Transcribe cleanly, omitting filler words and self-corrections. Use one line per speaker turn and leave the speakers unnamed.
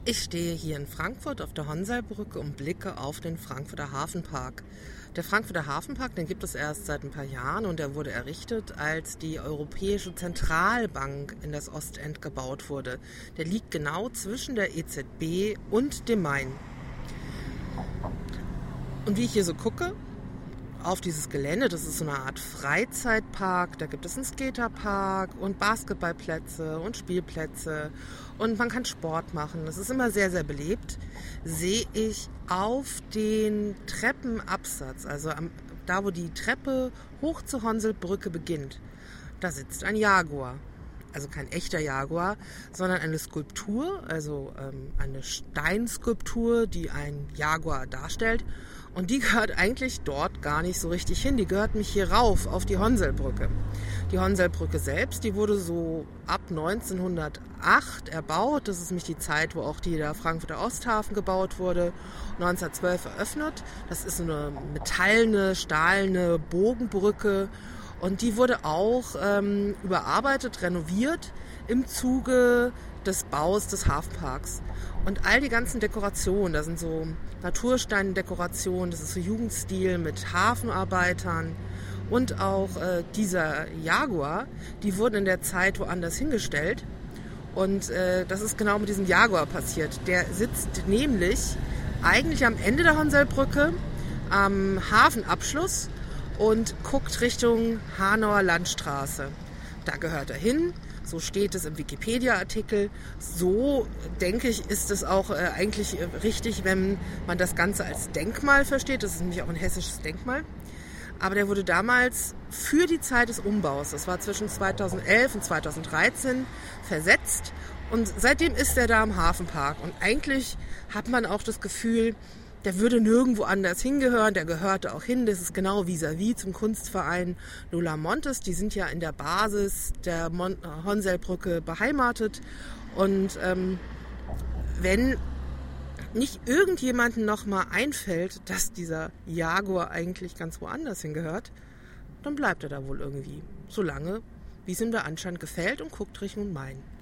Ich stehe hier in Frankfurt auf der Honselbrücke und blicke auf den Frankfurter Hafenpark. Der Frankfurter Hafenpark, den gibt es erst seit ein paar Jahren und der wurde errichtet, als die Europäische Zentralbank in das Ostend gebaut wurde. Der liegt genau zwischen der EZB und dem Main. Und wie ich hier so gucke, auf dieses Gelände, das ist so eine Art Freizeitpark, da gibt es einen Skaterpark und Basketballplätze und Spielplätze und man kann Sport machen. Das ist immer sehr, sehr belebt. Sehe ich auf den Treppenabsatz, also da, wo die Treppe hoch zur Honselbrücke beginnt, da sitzt ein Jaguar. Also kein echter Jaguar, sondern eine Skulptur, also eine Steinskulptur, die ein Jaguar darstellt. Und die gehört eigentlich dort gar nicht so richtig hin. Die gehört nämlich hier rauf auf die Honselbrücke. Die Honselbrücke selbst, die wurde so ab 1908 erbaut. Das ist nämlich die Zeit, wo auch der Frankfurter Osthafen gebaut wurde. 1912 eröffnet. Das ist so eine metallene, stahlene Bogenbrücke. Und die wurde auch überarbeitet, renoviert im Zuge des Baus des Hafenparks. Und all die ganzen Dekorationen, da sind so Natursteindekorationen, das ist so Jugendstil mit Hafenarbeitern und auch dieser Jaguar, die wurden in der Zeit woanders hingestellt. Und das ist genau mit diesem Jaguar passiert. Der sitzt nämlich eigentlich am Ende der Honselbrücke am Hafenabschluss und guckt Richtung Hanauer Landstraße. Da gehört er hin, so steht es im Wikipedia-Artikel. So, denke ich, ist es auch eigentlich richtig, wenn man das Ganze als Denkmal versteht. Das ist nämlich auch ein hessisches Denkmal. Aber der wurde damals für die Zeit des Umbaus, das war zwischen 2011 und 2013, versetzt. Und seitdem ist er da im Hafenpark. Und eigentlich hat man auch das Gefühl, der würde nirgendwo anders hingehören, der gehörte auch hin. Das ist genau vis-à-vis zum Kunstverein Lola Montes. Die sind ja in der Basis der Honselbrücke beheimatet. Und wenn nicht irgendjemandem noch mal einfällt, dass dieser Jaguar eigentlich ganz woanders hingehört, dann bleibt er da wohl irgendwie. Solange, wie es ihm da anscheinend gefällt und guckt Richtung Main.